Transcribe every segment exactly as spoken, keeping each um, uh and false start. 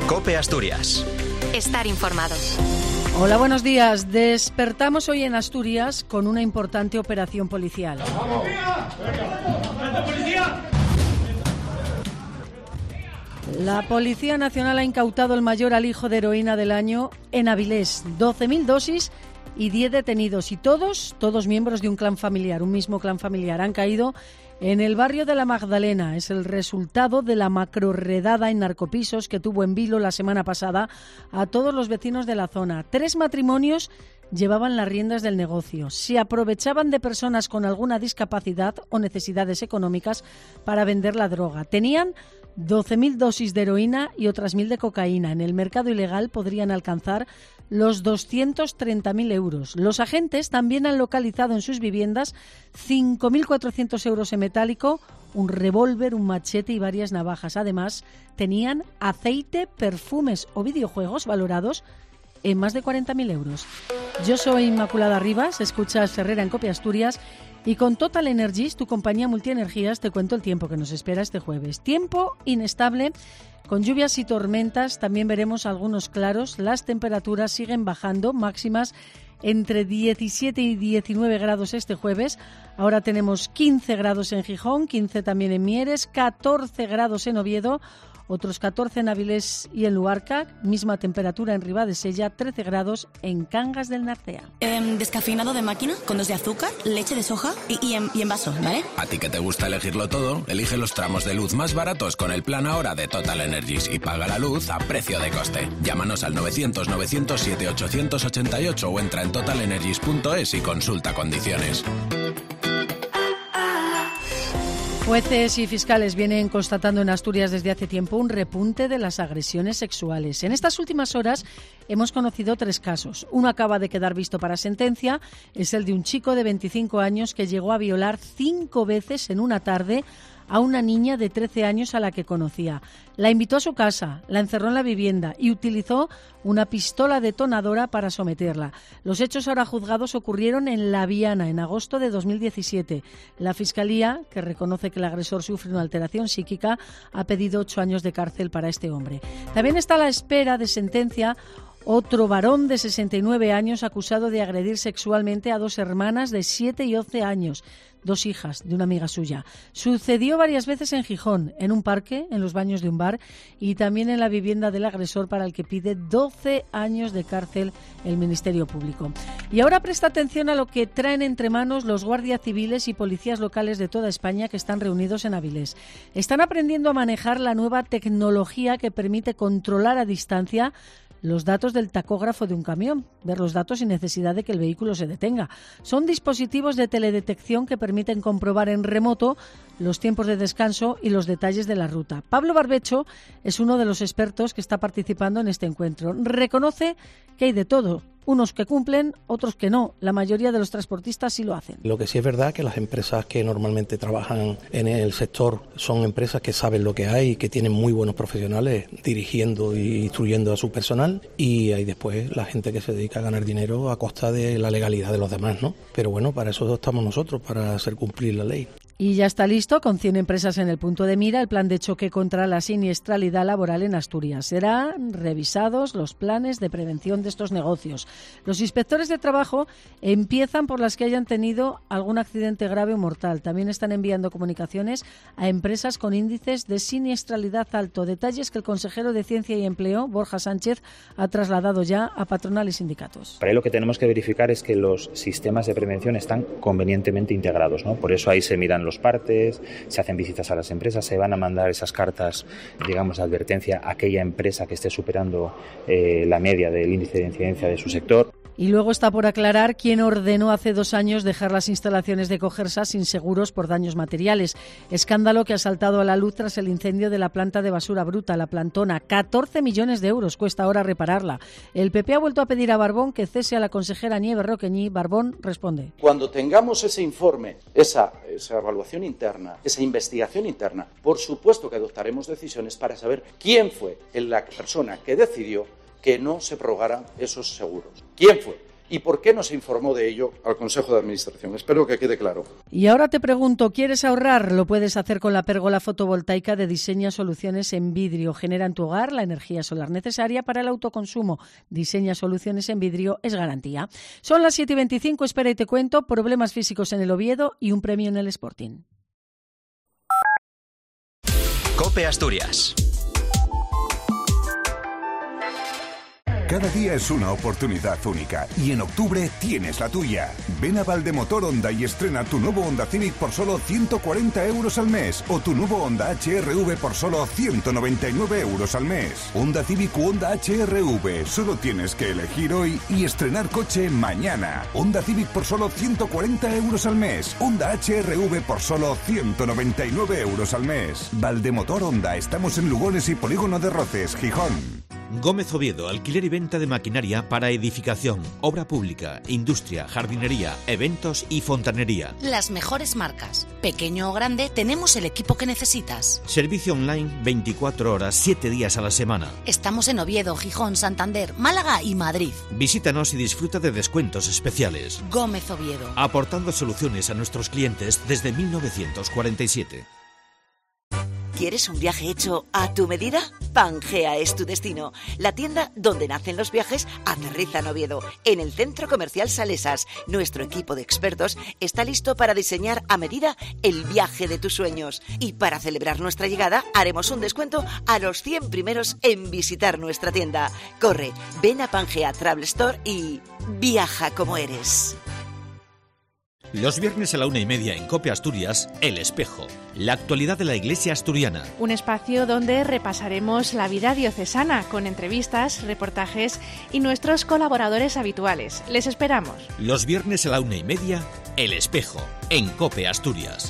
COPE Asturias. Estar informado. Hola, buenos días. Despertamos hoy en Asturias con una importante operación policial. La Policía Nacional ha incautado el mayor alijo de heroína del año en Avilés, doce mil dosis y diez detenidos, y todos, todos miembros de un clan familiar, un mismo clan familiar. Han caído en el barrio de La Magdalena. Es el resultado de la macrorredada en narcopisos que tuvo en vilo la semana pasada a todos los vecinos de la zona. Tres matrimonios llevaban las riendas del negocio. Se aprovechaban de personas con alguna discapacidad o necesidades económicas para vender la droga. Tenían doce mil dosis de heroína y otras mil de cocaína. En el mercado ilegal podrían alcanzar los doscientos treinta mil euros. Los agentes también han localizado en sus viviendas cinco mil cuatrocientos euros en metálico, un revólver, un machete y varias navajas. Además, tenían aceite, perfumes o videojuegos valorados en más de cuarenta mil euros. Yo soy Inmaculada Rivas, escuchas Herrera en COPE Asturias, y con Total Energies, tu compañía multienergías, te cuento el tiempo que nos espera este jueves. Tiempo inestable, con lluvias y tormentas. También veremos algunos claros. Las temperaturas siguen bajando, máximas entre diecisiete y diecinueve grados este jueves. Ahora tenemos quince grados en Gijón, quince también en Mieres, catorce grados en Oviedo, otros catorce en Avilés y en Luarca, misma temperatura en Ribadesella, trece grados en Cangas del Narcea. Eh, descafeinado de máquina, con dos de azúcar, leche de soja y, y, en, y en vaso, ¿vale? A ti que te gusta elegirlo todo, elige los tramos de luz más baratos con el plan ahora de Total Energies y paga la luz a precio de coste. Llámanos al novecientos novecientos siete ochocientos ochenta y ocho o entra en total energies punto es y consulta condiciones. Jueces y fiscales vienen constatando en Asturias desde hace tiempo un repunte de las agresiones sexuales. En estas últimas horas hemos conocido tres casos. Uno acaba de quedar visto para sentencia, es el de un chico de veinticinco años que llegó a violar cinco veces en una tarde a una niña de trece años a la que conocía. La invitó a su casa, la encerró en la vivienda y utilizó una pistola detonadora para someterla. Los hechos ahora juzgados ocurrieron en La Viana en agosto de dos mil diecisiete. La Fiscalía, que reconoce que el agresor sufre una alteración psíquica, ha pedido ocho años de cárcel para este hombre. También está a la espera de sentencia otro varón de sesenta y nueve años acusado de agredir sexualmente a dos hermanas de siete y once años, dos hijas de una amiga suya. Sucedió varias veces en Gijón, en un parque, en los baños de un bar y también en la vivienda del agresor, para el que pide doce años de cárcel el Ministerio Público. Y ahora presta atención a lo que traen entre manos los guardias civiles y policías locales de toda España que están reunidos en Avilés. Están aprendiendo a manejar la nueva tecnología que permite controlar a distancia los datos del tacógrafo de un camión, ver los datos sin necesidad de que el vehículo se detenga. Son dispositivos de teledetección que permiten comprobar en remoto los tiempos de descanso y los detalles de la ruta. Pablo Barbecho es uno de los expertos que está participando en este encuentro. Reconoce que hay de todo. Unos que cumplen, otros que no. La mayoría de los transportistas sí lo hacen. Lo que sí es verdad que las empresas que normalmente trabajan en el sector son empresas que saben lo que hay y que tienen muy buenos profesionales dirigiendo e instruyendo a su personal, y hay después la gente que se dedica a ganar dinero a costa de la legalidad de los demás, ¿no? Pero bueno, para eso estamos nosotros, para hacer cumplir la ley. Y ya está listo, con cien empresas en el punto de mira, el plan de choque contra la siniestralidad laboral en Asturias. Serán revisados los planes de prevención de estos negocios. Los inspectores de trabajo empiezan por las que hayan tenido algún accidente grave o mortal. También están enviando comunicaciones a empresas con índices de siniestralidad alto. Detalles que el consejero de Ciencia y Empleo, Borja Sánchez, ha trasladado ya a patronal y sindicatos. Para ello lo que tenemos que verificar es que los sistemas de prevención están convenientemente integrados, ¿no? Por eso ahí se miran los partes, se hacen visitas a las empresas, se van a mandar esas cartas, digamos, de advertencia a aquella empresa que esté superando eh, la media del índice de incidencia de su sector. Y luego está por aclarar quién ordenó hace dos años dejar las instalaciones de Cogersa sin seguros por daños materiales. Escándalo que ha saltado a la luz tras el incendio de la planta de basura bruta, la Plantona. catorce millones de euros cuesta ahora repararla. El P P ha vuelto a pedir a Barbón que cese a la consejera Nieves Roqueñi. Barbón responde. Cuando tengamos ese informe, esa, esa evaluación interna, esa investigación interna, por supuesto que adoptaremos decisiones para saber quién fue la persona que decidió que no se prorrogaran esos seguros. ¿Quién fue? ¿Y por qué no se informó de ello al Consejo de Administración? Espero que quede claro. Y ahora te pregunto, ¿quieres ahorrar? Lo puedes hacer con la pérgola fotovoltaica de Diseña Soluciones en Vidrio. Genera en tu hogar la energía solar necesaria para el autoconsumo. Diseña Soluciones en Vidrio es garantía. Son las siete y veinticinco, espera y te cuento, problemas físicos en el Oviedo y un premio en el Sporting. COPE Asturias. Cada día es una oportunidad única y en octubre tienes la tuya. Ven a Valdemotor Honda y estrena tu nuevo Honda Civic por solo ciento cuarenta euros al mes o tu nuevo Honda H R V por solo ciento noventa y nueve euros al mes. Honda Civic u Honda H R V, solo tienes que elegir hoy y estrenar coche mañana. Honda Civic por solo ciento cuarenta euros al mes. Honda H R V por solo ciento noventa y nueve euros al mes. Valdemotor Honda, estamos en Lugones y Polígono de Roces, Gijón. Gómez Oviedo, alquiler y venta de maquinaria para edificación, obra pública, industria, jardinería, eventos y fontanería. Las mejores marcas. Pequeño o grande, tenemos el equipo que necesitas. Servicio online veinticuatro horas, siete días a la semana. Estamos en Oviedo, Gijón, Santander, Málaga y Madrid. Visítanos y disfruta de descuentos especiales. Gómez Oviedo. Aportando soluciones a nuestros clientes desde mil novecientos cuarenta y siete. ¿Quieres un viaje hecho a tu medida? Pangea es tu destino. La tienda donde nacen los viajes aterriza en Oviedo, en el Centro Comercial Salesas. Nuestro equipo de expertos está listo para diseñar a medida el viaje de tus sueños. Y para celebrar nuestra llegada, haremos un descuento a los cien primeros en visitar nuestra tienda. Corre, ven a Pangea Travel Store y viaja como eres. Los viernes a la una y media en COPE Asturias, El Espejo, la actualidad de la Iglesia asturiana. Un espacio donde repasaremos la vida diocesana con entrevistas, reportajes y nuestros colaboradores habituales. Les esperamos. Los viernes a la una y media, El Espejo, en COPE Asturias.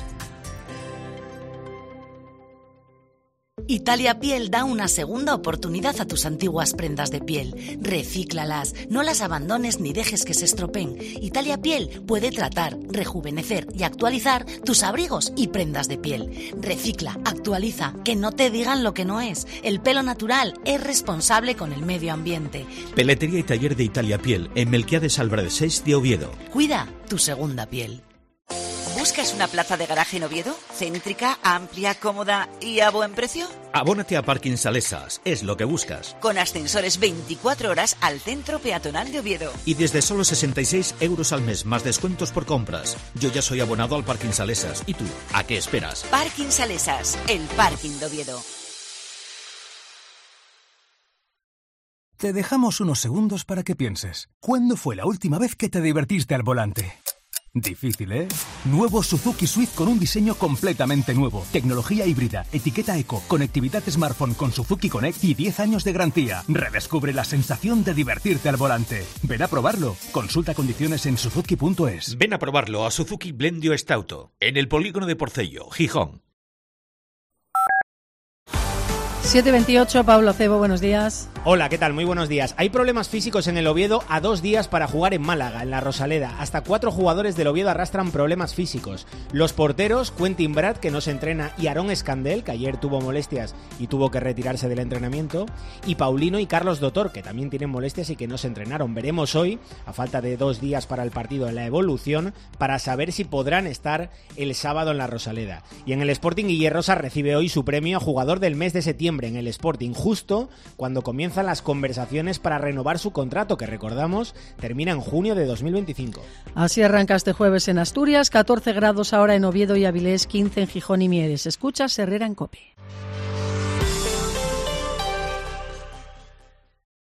Italia Piel da una segunda oportunidad a tus antiguas prendas de piel. Recíclalas, no las abandones ni dejes que se estropeen. Italia Piel puede tratar, rejuvenecer y actualizar tus abrigos y prendas de piel. Recicla, actualiza, que no te digan lo que no es. El pelo natural es responsable con el medio ambiente. Peletería y taller de Italia Piel en Melquiades Álvarez seis de Oviedo. Cuida tu segunda piel. ¿Buscas una plaza de garaje en Oviedo? ¿Céntrica, amplia, cómoda y a buen precio? Abónate a Parking Salesas, es lo que buscas. Con ascensores veinticuatro horas al centro peatonal de Oviedo. Y desde solo sesenta y seis euros al mes, más descuentos por compras. Yo ya soy abonado al Parking Salesas. ¿Y tú? ¿A qué esperas? Parking Salesas, el parking de Oviedo. Te dejamos unos segundos para que pienses. ¿Cuándo fue la última vez que te divertiste al volante? Difícil, ¿eh? Nuevo Suzuki Swift con un diseño completamente nuevo. Tecnología híbrida, etiqueta eco, conectividad smartphone con Suzuki Connect y diez años de garantía. Redescubre la sensación de divertirte al volante. Ven a probarlo. Consulta condiciones en suzuki punto es. Ven a probarlo a Suzuki Blendio Stauto, en el polígono de Porcello, Gijón. siete veintiocho, Pablo Cebo, buenos días. Hola, ¿qué tal? Muy buenos días. Hay problemas físicos en el Oviedo a dos días para jugar en Málaga, en la Rosaleda. Hasta cuatro jugadores del Oviedo arrastran problemas físicos. Los porteros, Quentin Brad, que no se entrena, y Aarón Escandel, que ayer tuvo molestias y tuvo que retirarse del entrenamiento, y Paulino y Carlos Dotor, que también tienen molestias y que no se entrenaron. Veremos hoy, a falta de dos días para el partido en la evolución, para saber si podrán estar el sábado en la Rosaleda. Y en el Sporting, Guille Rosa recibe hoy su premio a jugador del mes de septiembre en el Sporting, justo cuando comienzan las conversaciones para renovar su contrato, que recordamos termina en junio de dos mil veinticinco. Así arranca este jueves en Asturias, catorce grados ahora en Oviedo y Avilés, quince en Gijón y Mieres. Escuchas Herrera en COPE.